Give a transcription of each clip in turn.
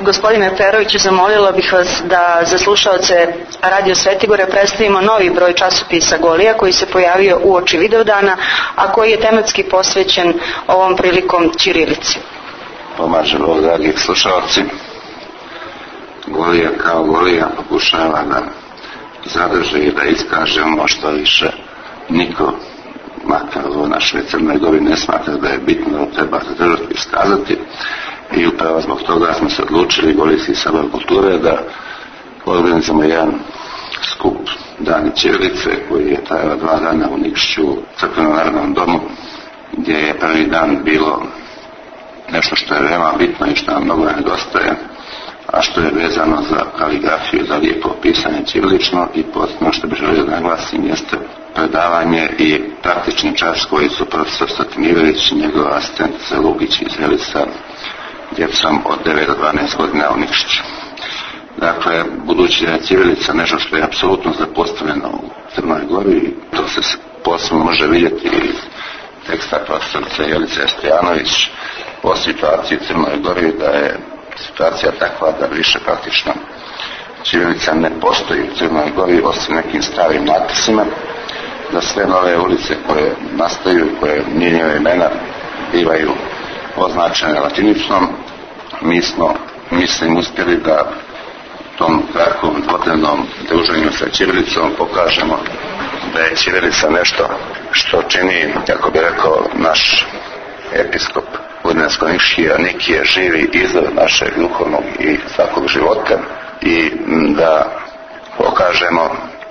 Gospodine Peroviću, zamolila bih vas da za slušaoce Radio Svetigore predstavimo novi broj časopisa Golija koji se pojavio uoči Vidovdana, a koji je tematski posvećen ovom prilikom ćirilici. Pomaže Bog, dragi slušalci. Golija kao Golija pokušava da zadrži i da iskaže ono što više niko, makar u našoj Crnoj Gori, ne smatra da je bitno, da treba zadržati i iskazati. I upravo zbog toga smo se odlučili, Golijski sabor kulture, da organizujemo jedan skup Dani ćirilice koji je trajao 2 dana u Nikšiću u Crkvenom narodnom domu, gdje je prvi dan bilo nešto što je veoma bitno i što nam mnogo nedostaje, a što je vezano za kaligrafiju, za lijepo pisanje ćirilično, i posebno što bih želio da naglasim jeste predavanje i praktični čas koji su profesor Statimirović i njegov asistent Lugić iz Velisa djecom od 9 do 12 godina u Nikšiću. Dakle, budući da je ćirilica nešto što je apsolutno zapostavljeno u Crnoj Gori, to se posebno može vidjeti iz teksta profesorice Jelice Stojanović o situaciji u Crnoj Gori, da je situacija takva da više praktično ćirilica ne postoji u Crnoj Gori osim nekim starim natpisima, da sve nove ulice koje nastaju i koje mijenjaju imena bivaju označene latinicom. Mi smo, mislim, uspjeli da tom kratkom dvodnevnom druženju sa ćirilicom pokažemo da je ćirilica nešto što čini, kako bi rekao naš episkop Budinsko-Nikški Nikije, živi izvor našeg duhovnog i svakog života, i da pokažemo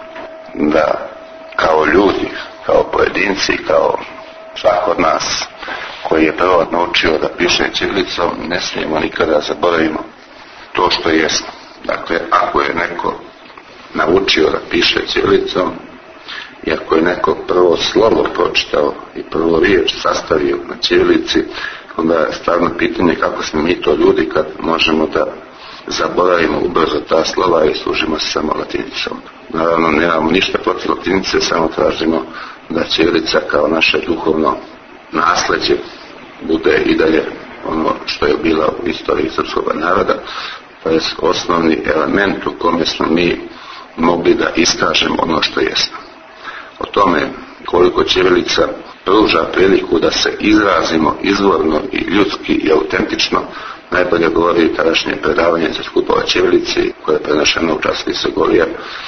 da kao ljudi, kao pojedinci, kao svak od nas koji je prvo naučio da piše ćirilicom, ne smijemo nikada zaboravimo to što jesmo. Dakle, ako je neko naučio da piše ćirilicom i ako je neko prvo slovo pročitao i prvo riječ sastavio na ćirilici, onda je stvarno pitanje kako smo mi to ljudi kad možemo da zaboravimo ubrzo ta slova i služimo se samo latinicom. Naravno, nemamo ništa protiv latinice, samo tražimo da ćirilica kao naše duhovno nasljeđe bude i dalje ono što je bila u istoriji srpskog naroda, to je osnovni element u kome smo mi mogli da iskažemo ono što jesmo. O tome koliko ćirilica pruža priliku da se izrazimo izvorno i ljudski i autentično, najbolje govori tadašnje predavanje za skupova ćirilici koje je prenašeno u časopisu Golija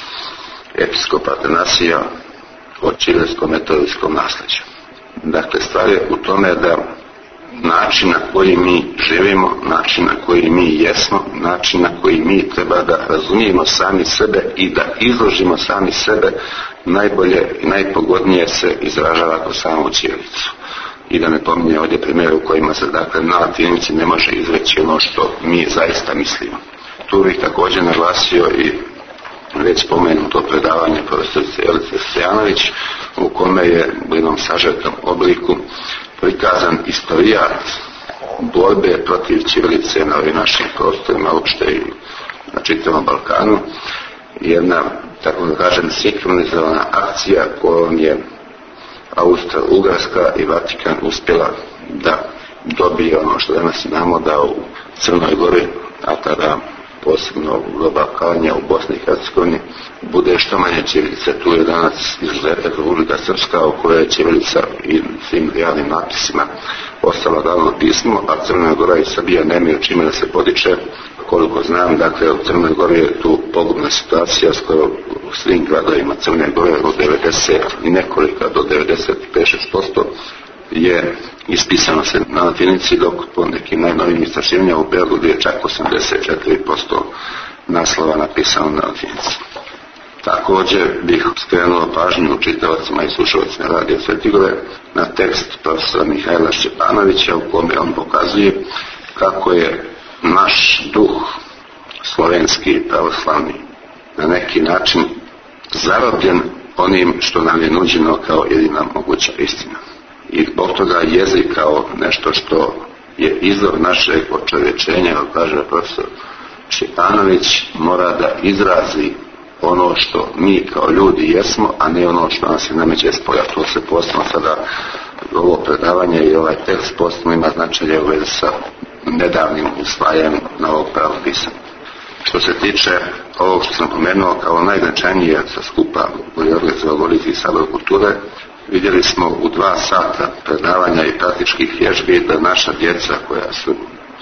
episkopa Atanasija o ćirilskom metodijskom nasljeđu. Dakle, stvar je u tome da način na koji mi živimo, način na koji mi jesmo, način na koji mi treba da razumijemo sami sebe i da izložimo sami sebe, najbolje i najpogodnije se izražava kroz samu ćirilicu. I da ne pominje ovdje primjer u kojima se, dakle, na latinici ne može izreći ono što mi zaista mislimo. Tu bih također naglasio i već spomenuto predavanje profesorice Jelice Stojanović, u kome je u jednom sažetom obliku prikazan istorijat borbe protiv ćirilice na ovim našim prostorima, uopšte i na čitavom Balkanu. Jedna, tako da kažem, sinkronizovana akcija kojom je Austro-Ugarska i Vatikan uspjela da dobije ono što danas imamo, da u Crnoj Gori, a tada posebno u Balkanja, u Bosni i Hercegovini, bude što manje ćirilice. Tu je danas izuzetak Republika Srpska, u kojoj je ćirilica i svim javnim napisima ostala glavno pismo, a Crna Gora i Srbija nemaju čime da se podiče. Koliko znam, dakle, u Crnoj Gori je tu pogubna situacija, skoro u svim gradovima Crne Gore od 90 i nekoliko do 95% je ispisano se na latinici, dok po nekim najnovim istraživanjima u Beogradu je čak 84% naslova napisano na latinici. Također bih skrenuo pažnju čitavacima i slušalcima Radio Svetigore na tekst profesora Mihajla Šćepanovića, u kome on pokazuje kako je naš duh slovenski pravoslavni na neki način zarobljen onim što nam je nuđeno kao jedina moguća istina. I zbog toga jezik kao nešto što je izvor našeg očovječenja, kao kaže profesor Šćepanović, mora da izrazi ono što mi kao ljudi jesmo, a ne ono što nas se nameće spolja. To se posebno sada, ovo predavanje i ovaj tekst posebno ima značaje u vezi sa nedavnim usvajanjem novog pravopisa. Što se tiče ovog što sam pomenuo kao najznačajnije sa skupa koji je organizovao Golijski sabor kulture, vidjeli smo u 2 sata predavanja i praktičkih vježbi da naša djeca koja su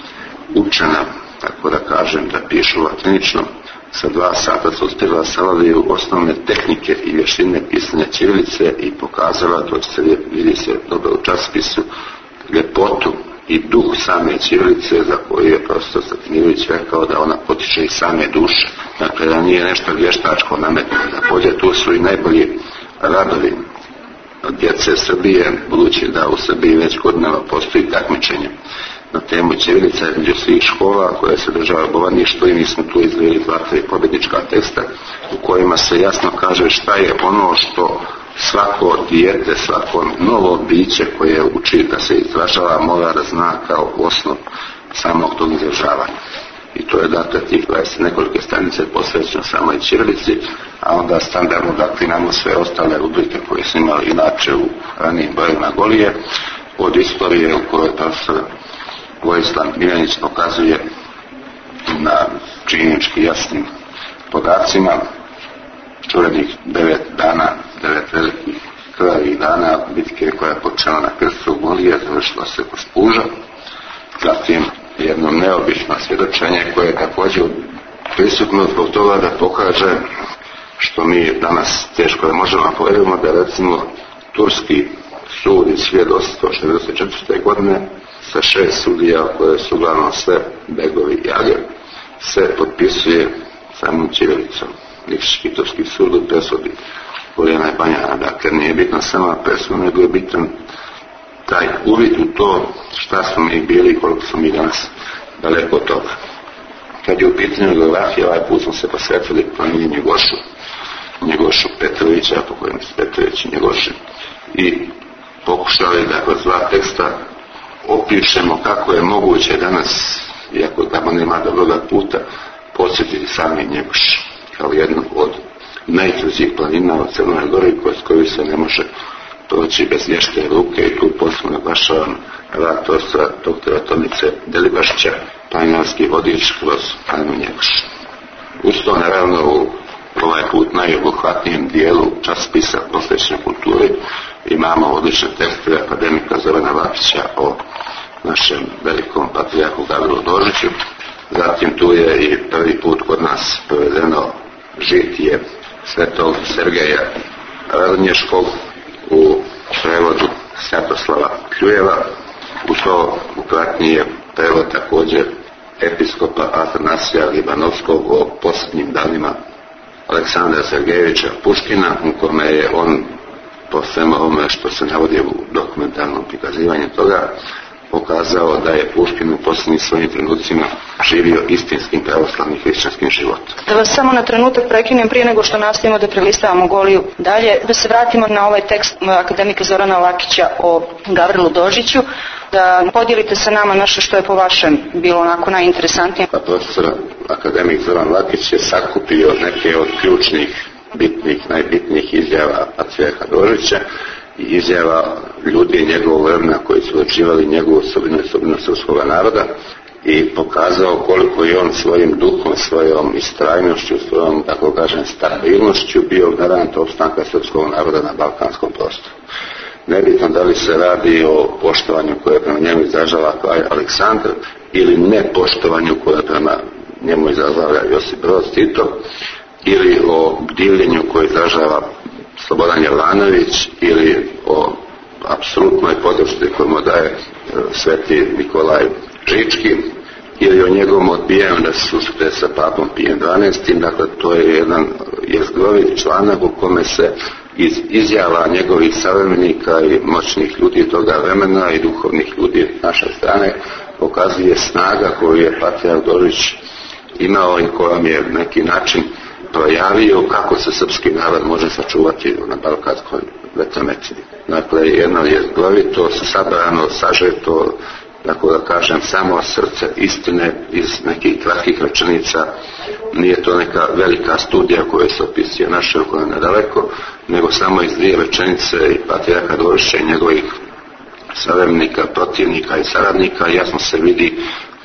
učena, tako da kažem, da pišu latinično, sa 2 sata su uspjela savladaju osnovne tehnike i vještine pisanja ćirilice i pokazala, to se vidi se dobro u časopisu, ljepotu i duh same ćirilice za koju je profesor Statinijević rekao da ona potiče iz same duše. Dakle, da nije nešto vještačko nametno. Također tu su i najbolji radovi djece Srbije, budući da u Srbiji već godinama postoji takmičenje na temu ćirilice između svih škola koje se održava bovaništvo i mi smo tu izveli 2-3 pobjednička teksta u kojima se jasno kaže šta je ono što svako dijete, svako novo biće koje uči da se izražava mora da zna kao osnov samog tog izražavanja. I to je dakle tih 20 nekolike stranice posvećeno samoj ćirilici, a onda standardno dakle imamo sve ostale rubrike koje smo imali inače u ranijim brojevima Golije, od istorije u kojoj profesor Vojislav Miljanić pokazuje na činjenički jasnim podacima čuvenih 9 velikih krvavih dana bitke koja je počela na krstu Golije, završila se kod Spuža. Zatim jedno neobično svjedočenje koje je također prisutno zbog toga da pokaže što mi danas teško da možemo povjerujemo, da recimo turski sud iz 1864. godine sa 6 sudija koje su uglavnom sve begovi i age se potpisuje samom ćirilicom. Nikšićki turski sud u presudi Golijana i Banjana. Dakle, nije bitno sama presuda, nego je bitan taj uvid u to šta smo mi bili i koliko smo mi danas daleko od toga. Kad je u pitanju geografije, ovaj put smo se posvetili planini Njegošu Petrovića, po kojem se Petrović i Njegoši, i pokušali da kroz 2 teksta opišemo kako je moguće danas, iako tamo nema dobroga puta, podsjetiti sami Njegoš kao jednu od najtvrđih planina od Crnoj Gori s koju se ne može proći bez vješte ruke, i tu posebno naglašavam rad profesora doktora Tomice Delibašića, planinarski vodič kroz planinu Njegoš. Uz to naravno u ovaj put najobuhvatnijem dijelu časopisa posvećenoj kulturi imamo odlične tekstove akademika Zorana Lakića o našem velikom patrijarhu Gavrilu Dožiću. Zatim tu je i prvi put kod nas provedeno žitije svetog Sergeja Radonješkog u prevodu Svjatoslava Kljujeva. U to ukratniji je prevod također episkopa Atanasija Libanovskog o posljednjim danima Aleksandra Sergejevića Puškina, u kome je on, po svema ovome što se navodi u dokumentarnom prikazivanju toga, pokazao da je Puškin u posljednjim svojim trenucima živio istinskim pravoslavnim hrišćanskim životom. Da vas samo na trenutak prekinem prije nego što nastavimo da prelistavamo Goliju dalje, da se vratimo na ovaj tekst akademika Zorana Lakića o Gavrilu Dožiću, da podijelite sa nama nešto što je po vašem bilo onako najinteresantnije. Pa profesor akademik Zoran Lakić je sakupio neke od ključnih, najbitnijih izjava patrijarha Dožića i izjava ljudi njegovog vremena koji su odlučivali njegovu osobinu i osobinu srpskog naroda i pokazao koliko je on svojim duhom, svojom istrajnošću, svojom, tako kažem, stabilnošću bio garant opstanka srpskog naroda na balkanskom prostoru. Nebitno da li se radi o poštovanju koje prema njemu izražava kralj Aleksandar ili nepoštovanju koje prema njemu izražava Josip Broz Tito, ili o divljenju koje izražava Slobodan Jovanović, ili o apsolutnoj podršci koju mu daje sveti Nikolaj Žički, ili o njegovom odbijanju da se susrete sa papom Pijem XII. Dakle, to je jedan jezgrovit članak u kome se iz izjava njegovih savremenika i moćnih ljudi toga vremena i duhovnih ljudi naše strane pokazuje snaga koju je patrijarh Dožić imao i kojom je neki način projavio kako se srpski narod može sačuvati na balkanskoj vetrometini. Dakle, jedno je zglavito, sabrano, sažeto, tako da kažem, samo srce istine iz nekih kratkih rečenica. Nije to neka velika studija koja se opisuje naše okoline nedaleko, nego samo iz 2 rečenice i patrijarha Dožića i njegovih savremenika, protivnika i saradnika. Jasno se vidi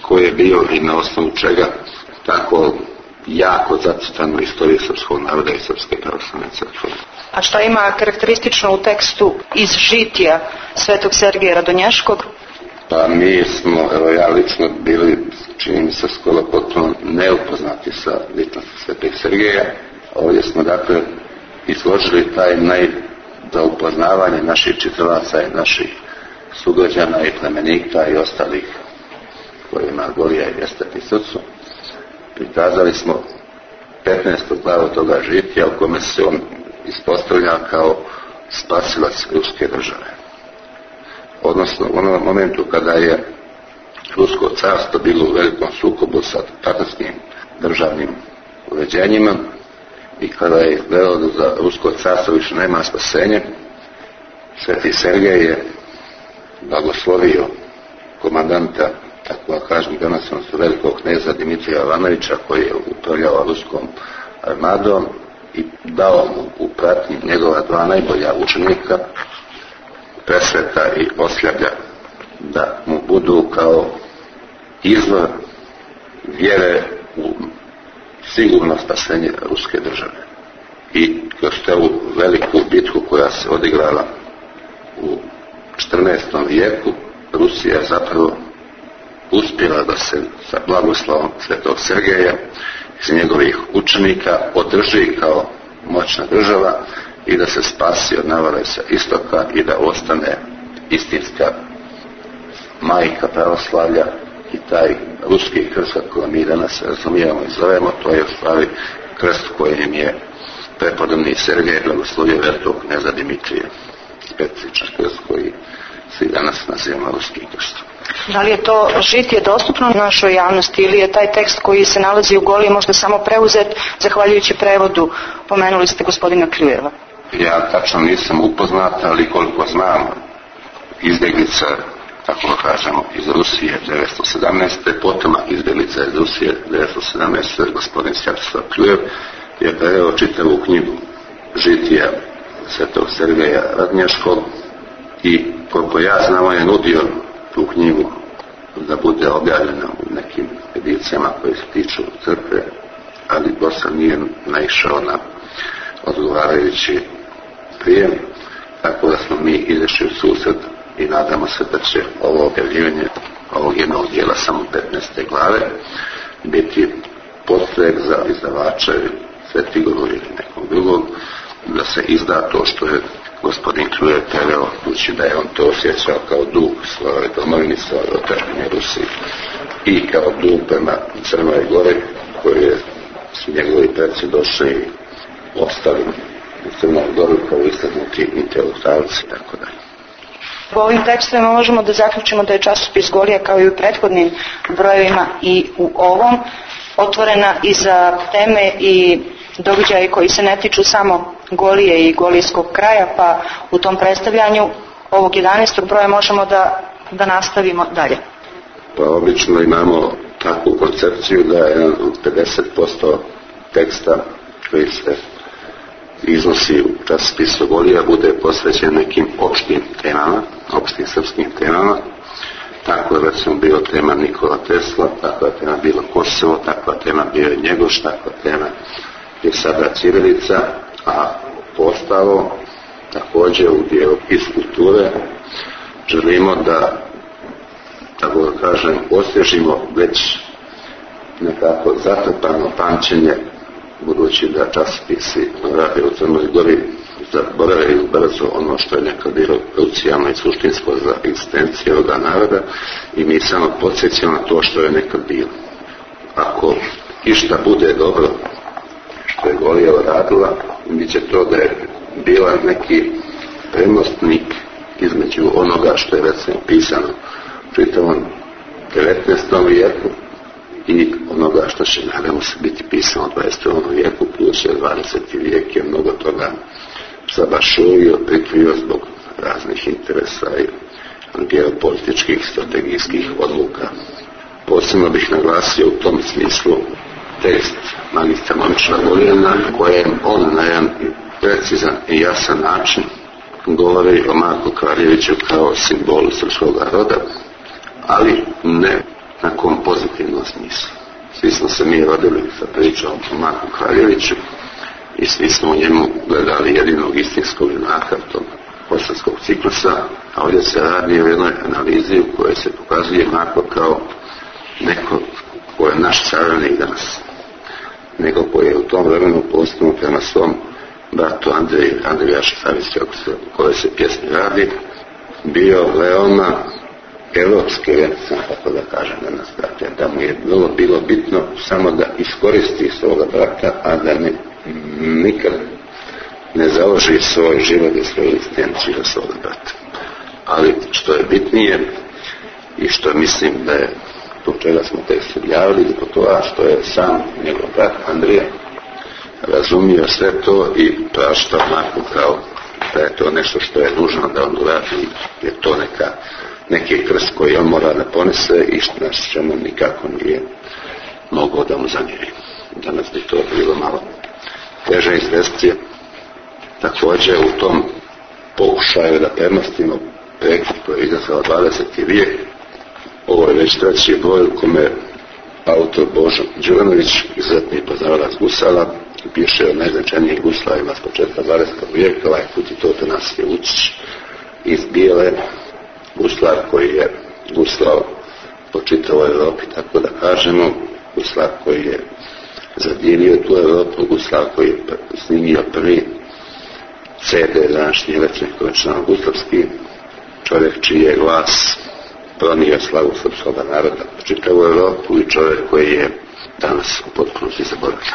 koji je bio i na osnovu čega tako jako zacrtanu istoriju srpskog naroda i Srpske pravoslavne crkve. A što ima karakteristično u tekstu iz žitija Svetog Sergeja Radonješkog? Pa mi smo, evo ja lično, bili, čini mi se, skoro potpuno neupoznati sa ličnosti Svetog Sergeja. Ovdje smo dakle izložili taj za upoznavanje naših čitalaca i naših sugrađana i plemenika i ostalih kojima Golija jeste pri srcu. Prikazali smo 15. glavu toga žitija u kome se on ispostavlja kao spasilac ruske države. Odnosno u onom momentu kada je rusko carstvo bilo u velikom sukobu sa tatarskim državnim uređenjima i kada je izgledalo da za rusko carstvo više nema spasenje, Sveti Sergej je blagoslovio komandanta, tako da kažem, granacionalnog velikog kneza Dimitrija Ivanovića, koji je upravljao ruskom armadom, i dao mu u pratnji njegova dva najbolja učenika, Presveta i Osljaga, da mu budu kao izvor vjere u sigurno spasenje ruske države. I kroz tu veliku bitku koja se odigrala u 14. vijeku, Rusija zapravo uspjela da se sa blagoslovom Svetog Sergeja i njegovih učenika održi kao moćna država i da se spasi od navale sa istoka i da ostane istinska majka pravoslavlja. I taj ruski krst, kako mi danas razumijemo i zovemo, to je u stvari krst kojim je prepodobni Sergej blagoslovio velikog kneza Dimitrija, specifičan krst koji svi danas nazivamo ruski krst. Da li je to žitije dostupno našoj javnosti ili je taj tekst koji se nalazi u Goliji možda samo preuzet zahvaljujući prevodu? Pomenuli ste gospodina Kljujeva. Ja tačno nisam upoznat, ali koliko znam, izbjeglica, tako da kažemo, iz Rusije 1917. potomak izbjeglica iz Rusije 1917. gospodin Svjatoslav Kljujev je preveo čitavu knjigu žitija Svetog Sergeja Radonješkog i koliko ja znam, on je nudio tu knjigu da bude objavljena u nekim edicijama koje se tiču crkve, ali dosad nije naišao na odgovarajući prijem, tako da smo mi izašli u susret i nadamo se da će ovo objavljivanje ovog jednog dijela samo 15. glave biti postrek za izdavača Svetigoru ili nekog drugog da se izda to što je gospodin Kljujev preveo, budući da je on to osjećao kao dug svoje domovini, svoje otadžbine Rusiji i kao dug prema Crnoj Gori, koji su njegovi preci došli i ostali u Crnoj Gori kao istaknuti intelektualci i tako dalje. Po ovim tekstovima možemo da zaključimo da je časopis Golija, kao i u prethodnim brojevima i u ovom, otvorena i za teme i događaje koji se ne tiču samo Golije i golijskog kraja, pa u tom predstavljanju ovog 11. broja možemo da nastavimo dalje. Pa obično imamo takvu koncepciju da je 50% teksta koji se iznosi u časopisu Golija bude posvećen nekim opštim temama, opštim srpskim temama. Tako je recimo bio tema Nikola Tesla, takva je tema bilo Kosovo, takva tema bio je Njegoš, takva tema je sada ćirilica, a postalo također u dijelu iz kulture želimo da, tako da kažem, osvježimo već nekako zatrpano pamćenje, budući da časopisi rade u Crnoj Gori zaboravljaju brzo ono što je nekad bilo krucijalno i suštinsko za egzistenciju ovoga naroda i mi samo podsjećamo na to što je nekad bilo. Ako išta bude dobro što je Golijeva radila, bit će to da je bila neki premostnik između onoga što je recimo pisano u čitavom 19. vijeku i onoga što će nadamo se biti pisano u 21. vijeku, plus je 20. vijek je mnogo toga zabašurio, prikrio zbog raznih interesa i geopolitičkih, strategijskih odluka. Posebno bih naglasio u tom smislu tekst magistra Momčila Golijana, kojem on na jedan precizan i jasan način govori o Marku Kraljeviću kao simbolu srpskog roda, ali ne na kom pozitivnom smislu. Svi smo se mi rodili sa pričom o Marku Kraljeviću i svi smo u njemu gledali jedinog istinskog junaka tog bosanskog ciklusa, a ovdje se radi o jednoj analizi u kojoj se pokazuje Marko kao neko ko je naš carevnik danas, neko koji je u tom vremenu postupno prema svom bratu Andrija Šafavića, o kojoj se pjesmi radi, bio veoma evropske vjerce, tako da kažem danas, brate, da mu je bilo bitno samo da iskoristi svoga brata, a da nikad ne založi svoj život i svoju egzistenciju za svoga brata. Ali što je bitnije i što mislim da je zbog čega smo tekst objavili, zbog toga što je sam njegov brat Andrija razumio sve to i praštao Marku kao da je to nešto što je nužno da on uradi, je to neki krst koji on mora da ponese i na čemu nikako nije mogao da mu zamjeri. Danas bi to bilo malo teže izvesti. Također u tom pokušaju da premostimo prekid koji je izazvao 20. vijek, ovo je već treći broj u kome autor Božo Đuranović, izuzetni poznavalac gusala, piše o najznačajnijih guslavima s početka 20. vijeka. Ovaj put je to Tanasije Vučić iz Bijele, guslar koji je guslao po čitavoj Europi, tako da kažemo, guslar koji je zadivio tu Europu, guslar koji je snimio prvi CD današnji večnih konečnog guslavski, čovjek čiji je glas pronio slavu srpskog naroda po čitavu Europu i čovjek koji je danas u potpunosti zaboravljen.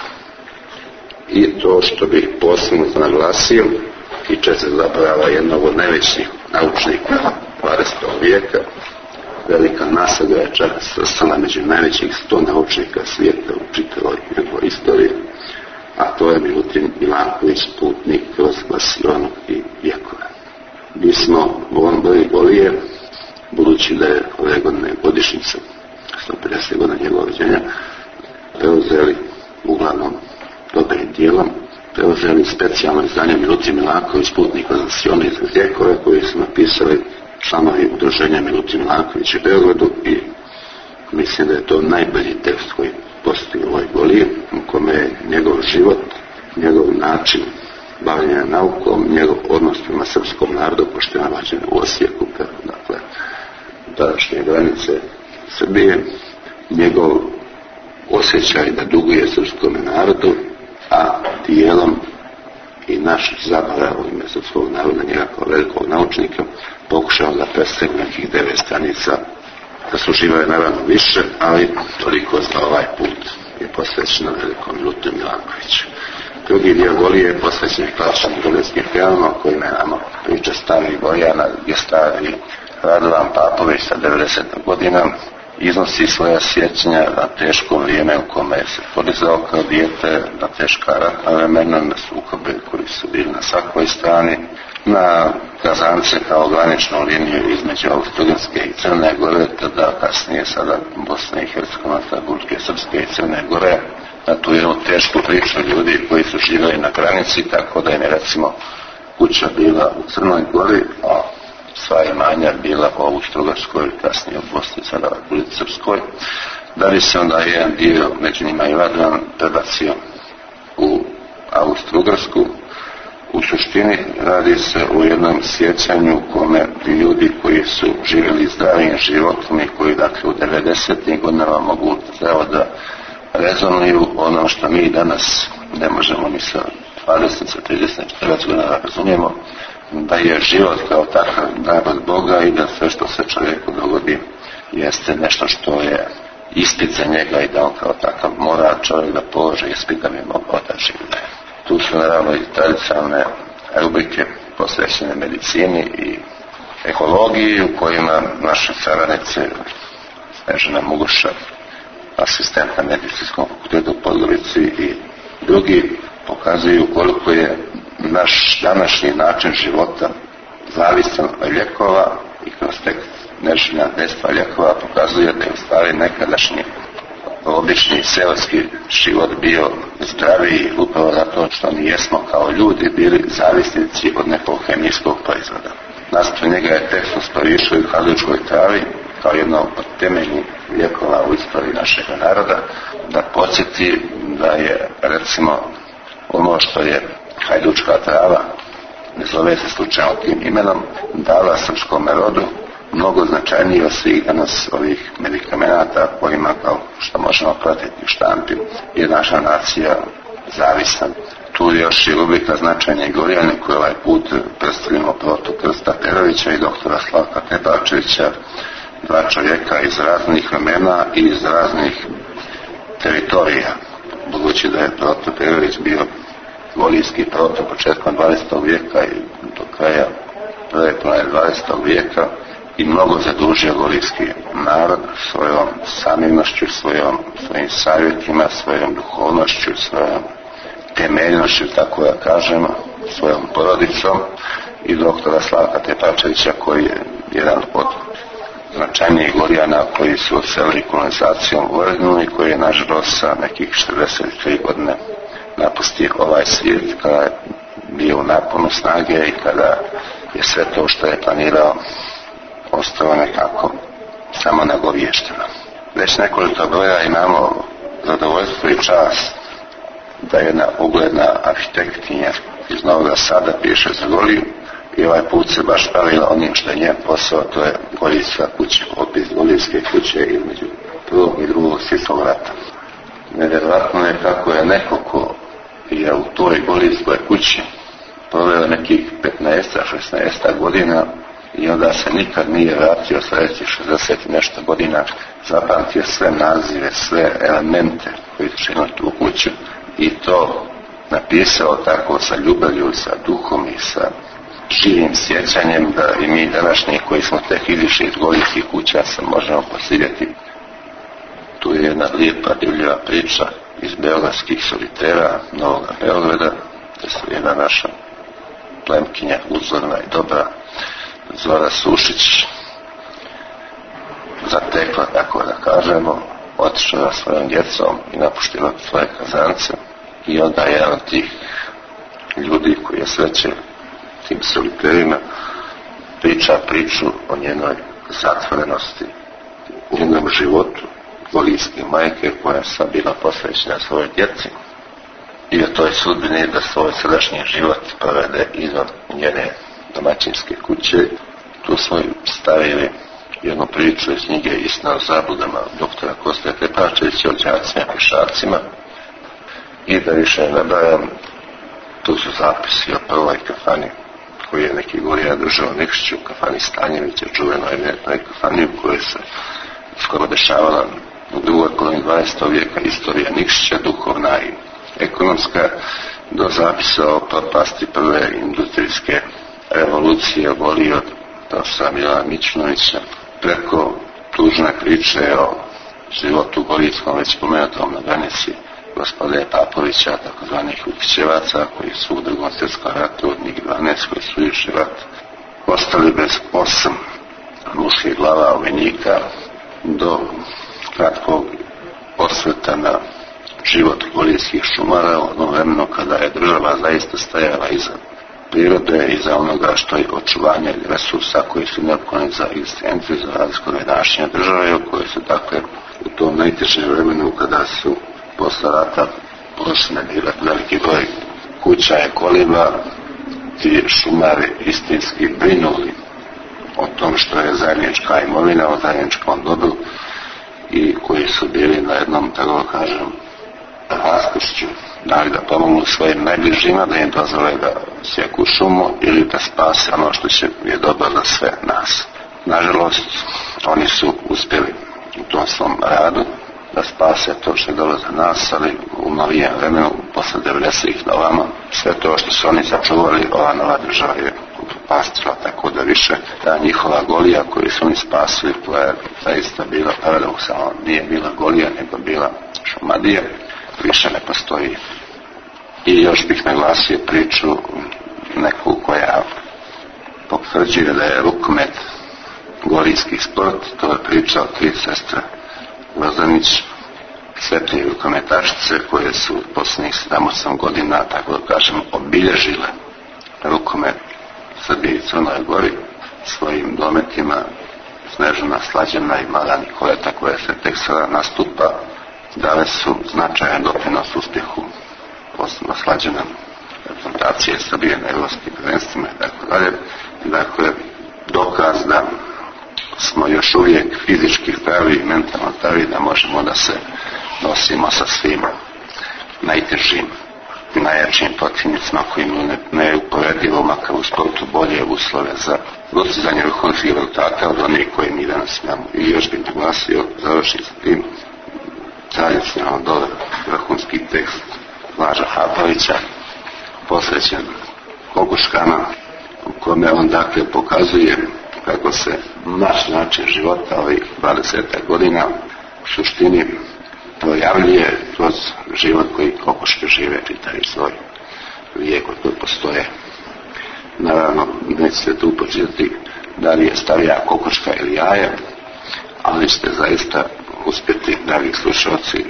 I to što bih posebno naglasio tiče se zapravo jednog od najvećih naučnika 20. vijeka. Velika NASA je čak svrstala među najvećih 100 naučnika svijeta u čitavoj njegovoj istoriji, a to je Milutin Milanković, putnik kroz glasionu i vjekove. Mi smo Golije, budući da je ove godine godišnjica 150 godina njegovog rođenja, preuzeli uglavnom dobrim dijelom, preuzeli specijalno izdanje Milutin Milanković, putnik kroz glasionu i vjekove, koji su napisali članovi udruženja Milutin Milanković u Beogradu, i mislim da je to najbolji tekst koji postoji u ovoj Goliji, u kome je njegov život, njegov način bavljenja naukom, njegov odnos prema srpskom narodu, pošto je navađen u Osijeku, dakle tadašnje granice Srbije, njegov osjećaj da duguje srpskom narodu, a dijelom i naš zaborav u ime srpskog naroda, njega kao velikog naučnika, pokušao da predstavi nekih 9 stranica. Zasluživao je naravno više, ali toliko za ovaj put je posvećeno velikom Milutinu Milankoviću. Drugi dio Golije je posvećen klasičnim goletskim pjevom, o kojima je nama priča Stari Goljana, gdje stari Radovan Papović sa 90. godina iznosi svoja sjećanja na teško vrijeme u kome je se podizao kao dijete, na teška ratna vremena, na sukobe koji su bili na svakoj strani, na Kazance kao graničnu liniju između Austro-Ugarske i Crne Gore, tada kasnije sada Bosne i Hercegovine, Republike Srpske i Crne Gore, na tu jednu tešku priču ljudi koji su živjeli na granici, tako da im je recimo kuća bila u Crnoj Gori, a sva imanja bila u Austro-Ugarskoj, kasnije u Bosni, sada u Republici Srpskoj, da bi se onda jedan dio, među njima i Radvan, prebacio u Austro-Ugarsku. U suštini radi se o jednom sjećanju u kome ljudi koji su živjeli zdravim životom i koji dakle u 90. godinama mogu zdravo da rezonuju ono što mi danas ne možemo ni sa 20, 30, 40 godina razumijemo, da je život kao takav dar od Boga i da sve što se čovjeku dogodi jeste nešto što je ispit za njega i da on kao takav mora čovjek da položi ispit da bi mogao da živi. Tu su naravno i tradicionalne rubrike posvećene medicini i ekologiji, u kojima naše saradnice Snežana Mugoša, asistent na medicinskom fakultetu u Podgorici, i drugi pokazuju koliko je naš današnji način života zavisan od lijekova, i kroz tekst Snežina dejstva lijekova pokazuje da je u stvari nekadašnji obični seoski život bio zdraviji upravo zato što mi jesmo kao ljudi bili zavisnici od nekog hemijskog proizvoda. Naspred njega je tekst o Sparišu i Hadličkoj travi, kao jedno od temeljnih vijekova u istoriji našeg naroda, da podsjeti da je, recimo, ono što je hajdučka trava, ne zove se slučajno tim imenom, dala srpskom rodu mnogo značajnije od svih danas ovih medikamenata kojima, kao što možemo pratiti u štampi, je naša nacija zavisna. Tu je još i rubrika Značajne Gorjane, koju ovaj put predstavljamo protu Krsta Perovića i doktora Slavka Tepačevića, dva čovjeka iz raznih vremena i iz raznih teritorija. Budući da je protu Perović bio golijski proto početkom 20. vijeka i do kraja prve polovine 20. vijeka i mnogo zadužio golijski narod svojom samimošću, svojim savjetima, svojom duhovnošću, svojom temeljnošću, tako da kažemo, svojom porodicom, i doktora Slavka Tepačevića, koji je jedan od značajnijih Gorijana koji su odselili kolonizacijom u Vojvodinu i koji je nažalost sa nekih 43 godine napustio ovaj svijet kada je bio u naponu snage i kada je sve to što je planirao ostalo nekako samo nagoviješteno. Već nekoliko godina imamo zadovoljstvo i čast da jedna ugledna arhitektinja iz Novog Sada piše za Goliju i ovaj put se baš bavila onim što je njen posao, to je Golijska kuća, opis Golijske kuće između prvog i drugog svjetskog rata. Nevjerojatno je kako je neko ko je u toj Golijskoj kući proveo nekih 15-16 godina i onda se nikad nije vratio sljedećih 60 i nešto godina, zapamtio sve nazive, sve elemente koji su činili tu kuću i to napisao tako sa ljubavlju, sa duhom i sa živim sjećanjem da i mi današnji koji smo tek izišli iz Golijskih kuća se možemo posidjeti. Tu je jedna lijepa divljiva priča iz beogradskih solitera Novog Beograda, gdje se jedna naša plemkinja uzorna i dobra Zora Sušić zatekla, tako da kažemo, otišla svojom djecom i napuštila svoje kazance i onda jedan od tih ljudi koji je sreće tim soliterima priča priču o njenoj zatvorenosti, njenom životu golijske majke koja je sad bila posvećena svojoj djeci i o toj sudbini da svoj sadašnji život provede izvan njene domaćinske kuće. Tu smo stavili jednu priču iz knjige Istina o zabludama doktora Koste Tepačevića o đacima i pješacima i da više ne nabrajam, tu su zapisi o prvoj kafani koji je neki Gorija držao u Nikšiću, kafani Stanjevića, čuvenoj eminentnoj kafani u kojoj se skoro dešavala u drugoj polovini 20. vijeka istorija Nikšića, duhovna i ekonomska, do zapisa o propasti prve industrijske revolucije, Goliji od profesora Milana Mićunovića, preko tužne priče o životu golijskom, već spomenutom na granici gospode Papovića, takozvanih Ukićevaca, koji su u drugom svjetskom ratu, od njih 12 koji su išli rat, ostali bez 8 muških glava vojnika, do kratkog osvrta na život golijskih šumara u onom vremenu kada je država zaista stajala iza prirode, iza onoga što je očuvanje resursa koji su neophodni za egzistenciju, za razliku današnje države, u kojoj su dakle u tom najtežem vremenu kada su posle rata porušene bile veliki broj kuća i koliba, ti šumari istinski brinuli o tom što je zajednička imovina, o zajedničkom dobru i koji su bili na jednom, tako kažem, raskršću, da li da pomognu svojim najbližima, da im dozvole da sjeku šumu ili da spase ono što je dobro za sve nas. Nažalost, oni su uspjeli u tom svom radu da spase to što je dobro za nas, ali u novijem vremenu, posle 90-ih na ovamo, sve to što su oni sačuvali, ova nova država je upropastila, tako da više ta njihova Golija koju su oni spasili, koja je zaista bila paradoksalno, nije bila Golija, nego bila Šumadija, više ne postoji. I još bih naglasio priču neku koja potvrđuje da je rukomet golijski sport. To je priča o 3 sestre Lozanić, svetlije rukometašice koje su posljednjih 7-8 godina, tako da kažem, obilježile rukomet Srbije i Crnoj Gori svojim dometima, Snežana Slađana i Mala Nikoleta, koja se tek sada nastupa, dale su značajan doprinos uspjehu, posebno Slađana, reprezentacije Srbije na evropskim prvenstvima i tako dalje. Dakle, dokaz da smo još uvijek fizički zdravi i mentalno zdravi, da možemo da se nosimo sa svim najtežim i najjačim protivnicima koji imaju neuporedivo, makar u sportu, bolje uslove za dostizanje vrhunskih rezultata od onih koje mi danas imamo. I još bih naglasio, završiti s tim, tradicionalno dole vrhunski tekst Blaža Hapovića, posvećen kokoškama, u kome on dakle pokazuje kako se naš način života ovih 20 godina u suštini projavljuje kroz život koji kokoške žive čitavi svoj vijek od koji postoje. Naravno, nećete tu počitati da li je starija kokoška ili jaje, ali ćete zaista uspjeti, dragi slušalci,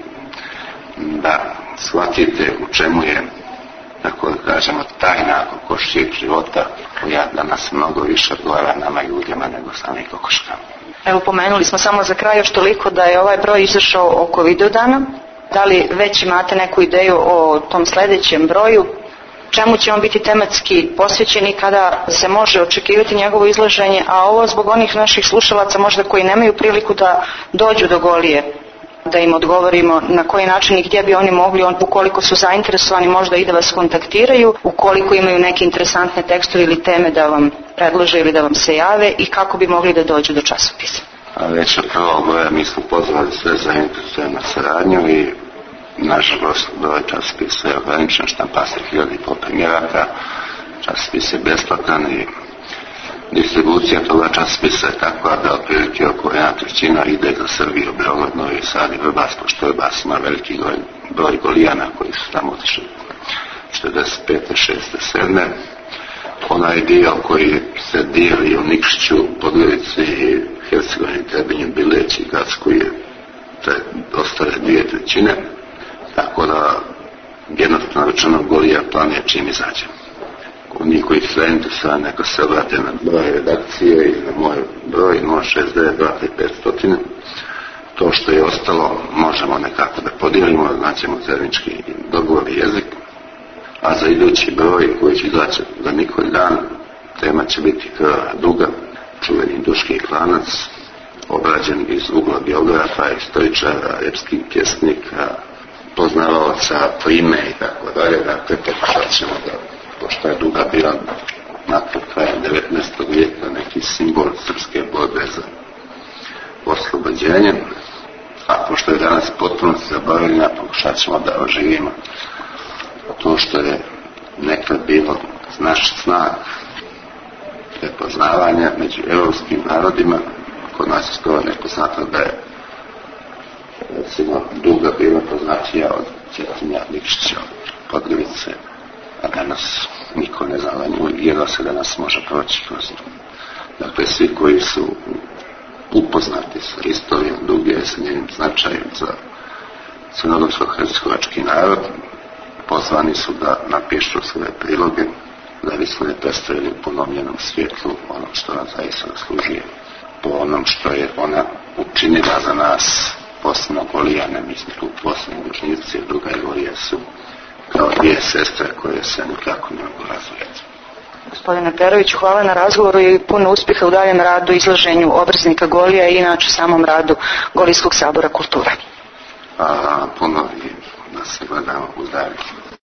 da shvatite u čemu je, tako da kažemo, tajna kokošćeg života, koja danas mnogo više odgovara nama ljudima nego sami kokoškama. Evo, pomenuli smo samo za kraj još toliko da je ovaj broj izašao oko Vidovdana. Da li već imate neku ideju o tom sljedećem broju? Čemu će on biti tematski posvećen i kada se može očekivati njegovo izlaženje? A ovo zbog onih naših slušalaca možda koji nemaju priliku da dođu do Golije, da im odgovorimo na koji način i gdje bi oni mogli, ukoliko su zainteresovani, možda i da vas kontaktiraju, ukoliko imaju neke interesantne tekstove ili teme da vam predlože ili da vam se jave, i kako bi mogli da dođu do časopisa. A već od prvog broja mi smo pozvali sve zainteresovane na saradnju i nažalost broj časopisa je ograničen, štampa se 1000 primjeraka, časopis je besplatan i distribucija toga časopisa je takva da otprilike oko 1/3 ide za Srbiju, Beograd, Novi Sad i Vrbas, pošto Vrbas ima veliki broj Golijana koji su tamo otišli 45. 6. 7. Onaj dio koji se dijeli u Nikšiću, Podgorici, Hercegovini, Trebinju, Bileći i Gracku je ostale 2/3, tako da jednostavno rečeno Golija plan je čim izađe. Oni koji su zainteresovani neka se obrate na broj redakcije i na moj broj 069-2500. To što je ostalo možemo nekako da podijelimo, znaćemo zajednički dogovor i jezik. A za idući broj koji će izaći za Nikolj dan, tema će biti Krvava duga, čuveni duški klanac, obrađen iz ugla biografa, istoričara, epskih pjesnika, poznavaoca, prime i tako dalje. Dakle, pokušat ćemo da, pošto je duga bila nakon kraja 19. vijeka neki simbol srpske borbe za oslobođenje, a pošto je danas potpuno zaboravljena, pokušat ćemo da oživimo to što je nekad bilo naš znak prepoznavanja među europskim narodima. Kod nas je skoro nepoznato da je recimo duga bila poznatija od Cetinja, Nikšića, Podgorice, a danas niko ne zna za nju i jedva se danas može proći kroz nju. Dakle, svi koji su upoznati sa istorijom duge i sa njenim značajem za crnogorsko-hercegovački narod, pozvani su da napišu svoje priloge, da bismo ne predstavili u ponovljenom svjetlu ono što nas zaista zaslužuje, po onom što je ona učinila za nas, posebno Golijane, mislim tu posebni dužnici, druga i Golija su kao dvije sestre koje se nikako ne mogu razvijeti. Gospodine Peroviću, hvala na razgovoru i puno uspjeha u daljem radu, izlaženju obraznika Golija i inače samom radu Golijskog sabora kulture. Puno i da se gledamo u zdravlju.